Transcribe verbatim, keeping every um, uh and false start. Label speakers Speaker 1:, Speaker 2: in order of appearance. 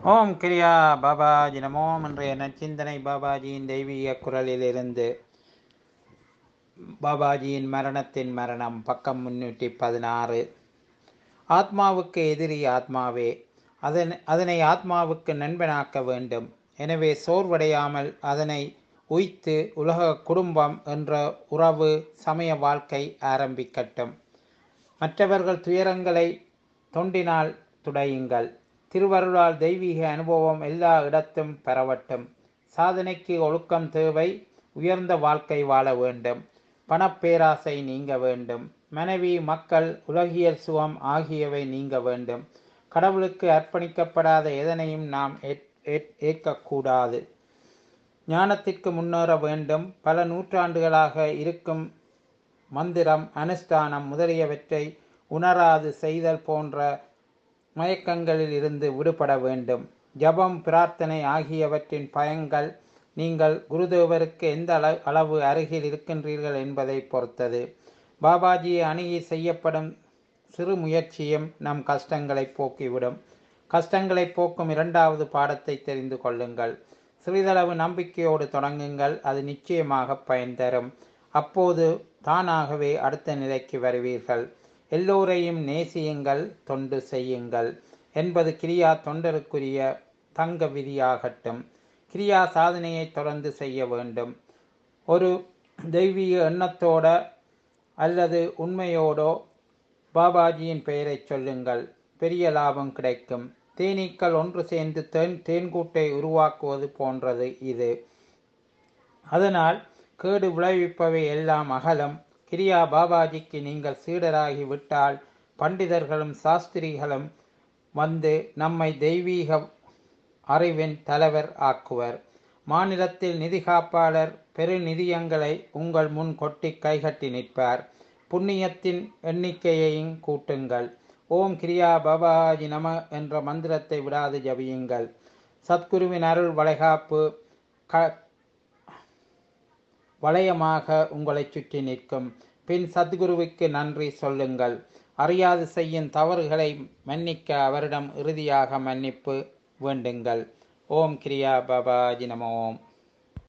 Speaker 1: ஓம் கிரியா பாபாஜி நமோம். இன்றைய நச்சிந்தனை பாபாஜியின் தெய்வீக குரலிலிருந்து. பாபாஜியின் மரணத்தின் மரணம், பக்கம் முன்னூற்றி பதினாறு. ஆத்மாவுக்கு எதிரி ஆத்மாவே, அதன் அதனை ஆத்மாவுக்கு நண்பனாக்க வேண்டும். எனவே சோர்வடையாமல் அதனை உய்த்து உலக குடும்பம் என்ற உறவு சமய வாழ்க்கை ஆரம்பிக்கட்டும். மற்றவர்கள் துயரங்களை தொண்டினால் துடையுங்கள். திருவருளால் தெய்வீக அனுபவம் எல்லா இடத்தும் பரவட்டும். சாதனைக்கு ஒழுக்கம் தேவை. உயர்ந்த வாழ்க்கை வாழ வேண்டும். பணப்பேராசை நீங்க வேண்டும். மனைவி, மக்கள், உலகியல் சுகம் ஆகியவை நீங்க வேண்டும். கடவுளுக்கு அர்ப்பணிக்கப்படாத எதனையும் நாம் ஏற்கக்கூடாது. ஞானத்திற்கு முன்னேற வேண்டும். பல நூற்றாண்டுகளாக இருக்கும் மந்திரம், அனுஷ்டானம் முதலியவற்றை உணராது செய்தல் போன்ற மயக்கங்களில் இருந்து விடுபட வேண்டும். ஜபம், பிரார்த்தனை ஆகியவற்றின் பயன்கள் நீங்கள் குருதேவருக்கு எந்த அளவு அருகில் இருக்கின்றீர்கள் என்பதை பொறுத்தது. பாபாஜியை அணுகி செய்யப்படும் சிறு முயற்சியும் நம் கஷ்டங்களை போக்கிவிடும். கஷ்டங்களை போக்கும் இரண்டாவது பாடத்தை தெரிந்து கொள்ளுங்கள். சிறிதளவு நம்பிக்கையோடு தொடங்குங்கள். அது நிச்சயமாக பயன் தரும். அப்போது தானாகவே அடுத்த நிலைக்கு வருவீர்கள். எல்லோரையும் நேசியுங்கள், தொண்டு செய்யுங்கள் என்பது கிரியா தொண்டருக்குரிய தங்க விதியாகட்டும். கிரியா சாதனையை தொடர்ந்து செய்ய வேண்டும். ஒரு தெய்வீக எண்ணத்தோட அல்லது உண்மையோடோ பாபாஜியின் பெயரை சொல்லுங்கள். பெரிய லாபம் கிடைக்கும். தேனீக்கள் ஒன்று சேர்ந்து தேன் தேன்கூட்டை உருவாக்குவது போன்றது இது. அதனால் கேடு விளைவிப்பவை எல்லாம் அகலம். கிரியா பாபாஜிக்கு நீங்கள் சீடராகி விட்டால் பண்டிதர்களும் சாஸ்திரிகளும் வந்து நம்மை தெய்வீக அறிவின் தலைவர் ஆக்குவர். மாநிலத்தில் நிதி காப்பாளர் பெருநிதியங்களை உங்கள் முன் கொட்டி கைகட்டி நிற்பார். புண்ணியத்தின் எண்ணிக்கையையும் கூட்டுங்கள். ஓம் கிரியா பாபாஜி நம என்ற மந்திரத்தை விடாது ஜபியுங்கள். சத்குருவின் அருள் வளைகாப்பு க வளையமாக உங்களை சுற்றி நிற்கும். பின் சத்குருவுக்கு நன்றி சொல்லுங்கள். அறியாது செய்யும் தவறுகளை மன்னிக்க அவரிடம் இறுதியாக மன்னிப்பு வேண்டுங்கள். ஓம் கிரியா பாபாஜி நம ஓம்.